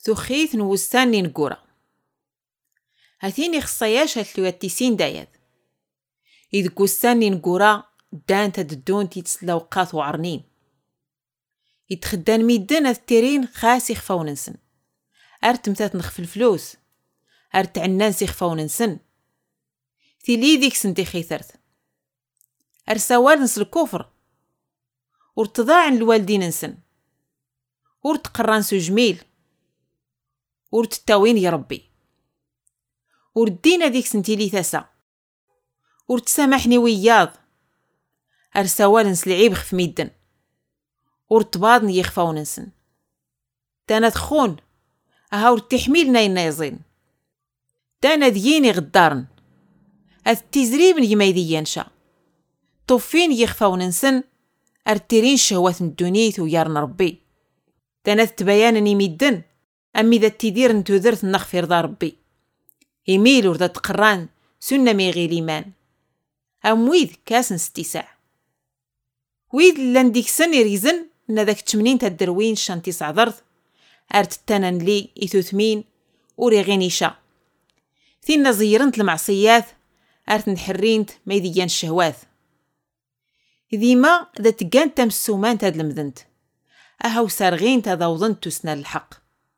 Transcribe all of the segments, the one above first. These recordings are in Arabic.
ثخيث نوستاني نقورا هاثيني خصياش هاتلو ياتيسين داياد إذ كوستاني نقورا دان تددون تيتسلا وقات وعرنين يتخدان ميدان التيرين خاسي خفاو ننسن أرتمتات نخف الفلوس أرتعنان سي خفاو ننسن ثيلي ديك سنتي خيثرت أرسوال نس الكفر ورتضاعن الوالدين نسن ورتقران سو جميل ورتتاوين يا ربي وردينا ديك سنتي لي ثاسا ورتسامحني وياض أرسوال نس العيب خف ميدن ورتباضني يخفاو ننسن تانا تخون أها ورتحميلنا ينايزين تانا دييني غدارن التزريب يميدي ينشا طفين يخفاو ننسن أرتيرين شهوات الدنيث ويارن ربي تناث تبيانني ميدن أمي ذا تدير نتو درت نغفر ذا ربي إيميل ورذا تقران سنة ميغي ليمان أمويد كاسن ستيساع ويد لانديك سن يريزن نذاك تمنين تدروين شانتي صعدرت أرت التنان لي إثوثمين وريغينيشا ثينا زيرنت المعصيات أرت نحرينت ميديان الشهوات ديما ذا تقان تمسومان تاد المذنت أهو سارغين تذوضنت تسنى الحق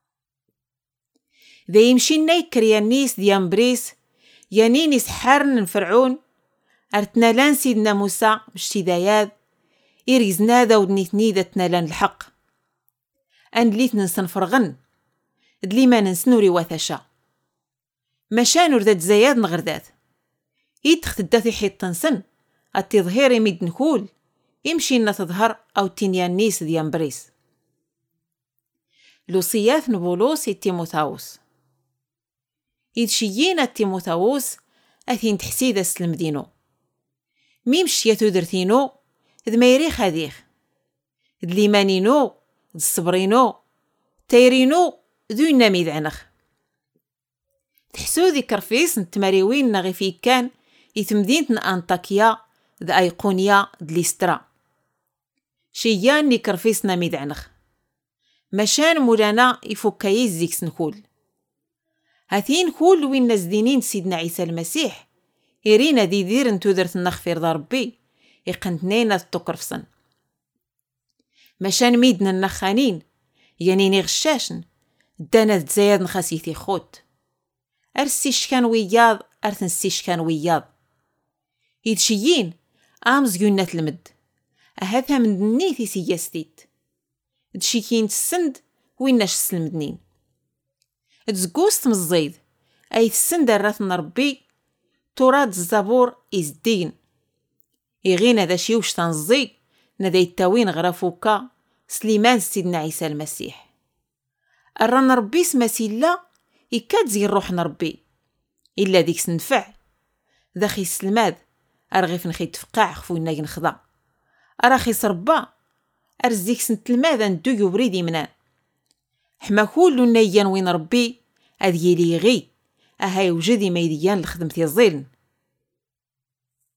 ذا يمشي نايكر يانيس ديان بريس يانين يسحرن نفرعون أرتنا لان سيدنا موسى بشتداياد إريزنا ذا ودنيتني ذا تنالان الحق أن ليت ننسن فرغن دلي ما ننسنوري وثشا مشانور ذات زياد نغردات يدخت الداثي حيط تنسن التظهير يمد نكول يمشي إن تظهر أو تنيانيس ديان بريس لوصيات نبولوس تيموثاوس إذ شيينا تيموثاوس أثين تحسيد أسلم دينو ميمش يتودرتينو إذ ما يريخ هذيخ إذ ليمانينو إذ الصبرينو تيرينو ذو النميذ عنخ تحسو ذي كرفيس نتماريوين نغي في كان يتمدينة أنطاكيا ذا أيقونيا دليسترا شيان ني كرفيسنا ميدعنخ مشان مولانا يفكايز زيكس نكول هاثين كول وين نزدينين سيدنا عيسى المسيح إرينا دي دير انتو درت النخفير ذا ربي يقنتنينا التقرفصن مشان ميدنا النخانين يانيني غشاشن دانا تزايد نخاسيثي خوت أرسي شكان وياض أرثنسي شكان وياض إذ شيين آمز يونات المد أهذا من دنيثي سياستيت دشيكين تسند ويناش سلمدنين تزقوست مزيد أي تسند الراثنا ربي تراد الزبور إزدين يغينا ذا شيوش تنزي نذا يتاوين غرافوكا سليمان سيدنا عيسى المسيح أرانا ربي سماسيلا إكاد زي الروح نربي إلا ديك سنفع ذا خي سلماد أرغيف نخي تفقاع خفوينا ينخضا أراخي صربا أرزيك سنت الماذا ندو يبريدي منان حما كل نيان وين ربي أذ يلي غي أهاي وجدي ميديان لخدمتي الظلن